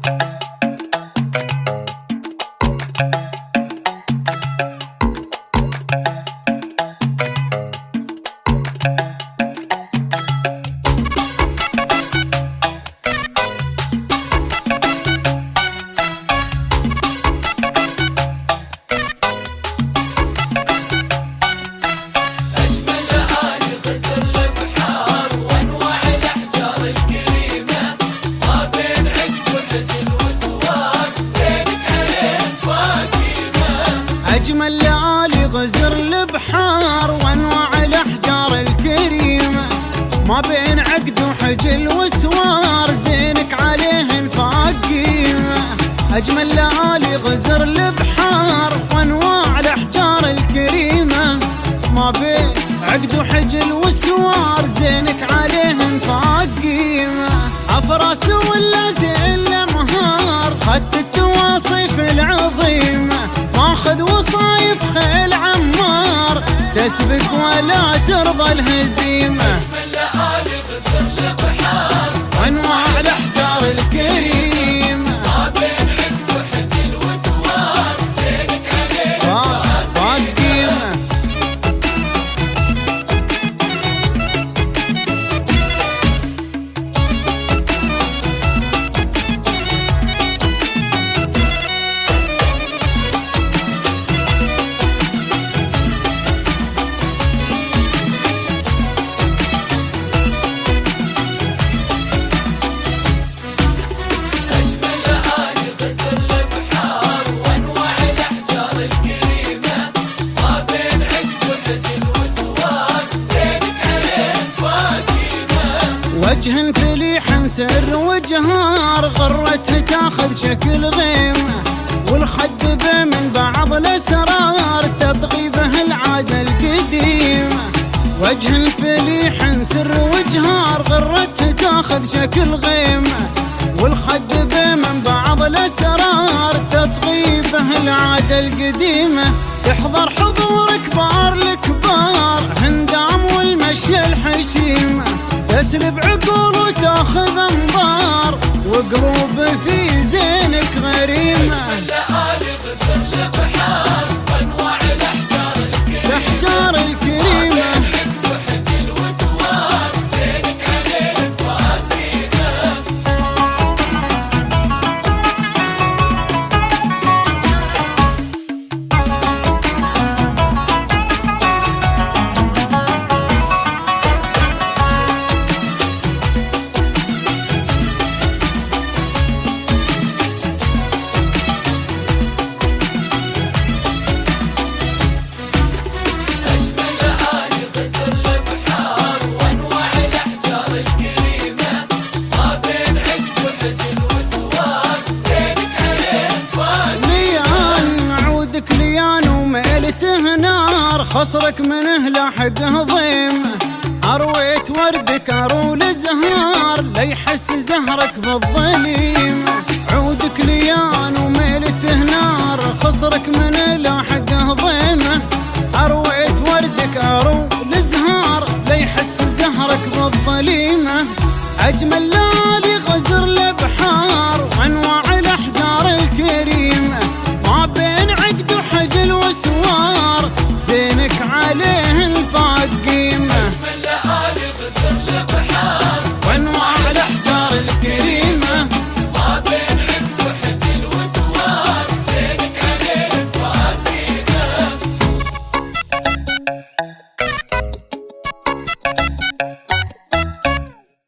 أجمل لآلي غزر البحار وأنواع الأحجار الكريمة، ما بين عقد وحجل وسوار زينك عليهن فاق قيمة. أجمل لآلي غزر البحار وأنواع الأحجار الكريمة، ما بين عقد وحجل وسوار زينك عليهن فاق قيمة. أفراس ولا زين لمهار خدت التواصيف العظيمة، ماخذ وصايف خيل عمار تسبق ولا ترضى الهزيمة. أجمل لآلي غزر البحار وأنواع الأحجار الكريمة، ما بين عقد وحجل وسوار زينك عليه فاق قيمة. وجه فليح سر وجهار غرته تاخذ شكل غيمة، والخد به من بعض الاسرار تطغي به العادة القديمة. وجه فليح سر وجهار غرته تاخذ شكل غيمة، والخد به من بعض الاسرار تطغي به العادة القديمة. تحضر حضور كبار الكبار هندام والمشي الحشيمة، تسلب عقول وتاخذ انظار وقلوب في زينك غريمة. أجمل لآلي غزر البحار وأنواع الأحجار الكريمة، عقد وحجل وسوار زينك عليه فاق قيمة. خصرك منه لاحقه ضيمة، أرويت وردك أرول زهار ليحس زهرك بالظليمة. عودك ليان وميلته نار خصرك منه لاحقه ضيمة، أرويت وردك أرول زهار ليحس زهرك بالظليمة. أجمل